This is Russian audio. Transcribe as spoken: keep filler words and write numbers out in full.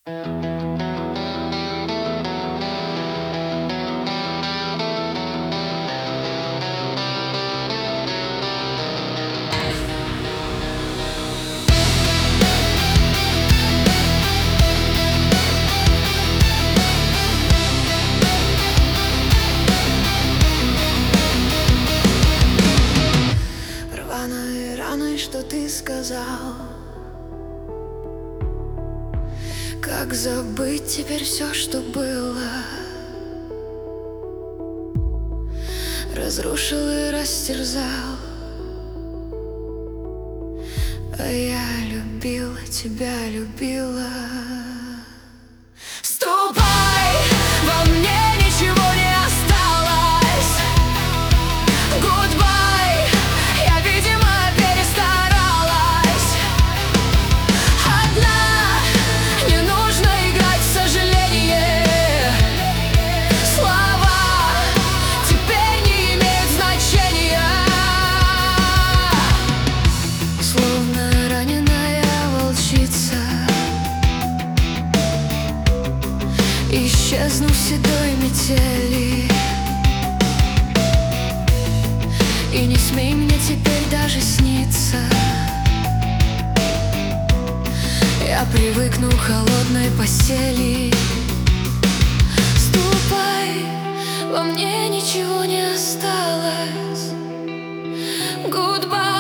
Рваной раной, что ты сказал? Как забыть теперь все, что было? Разрушил и растерзал. А я любила тебя, любила. Ступай, во мне ничего не осталось. Goodbye, я, видимо, перестаралась. Одна, не нужно играть в сожаление. Слова теперь не имеют значения. Словно раненая волчица, исчезну в седой метели. И не смей мне теперь даже сниться. Я привыкну к холодной постели. Ступай, во мне ничего не осталось. Goodbye.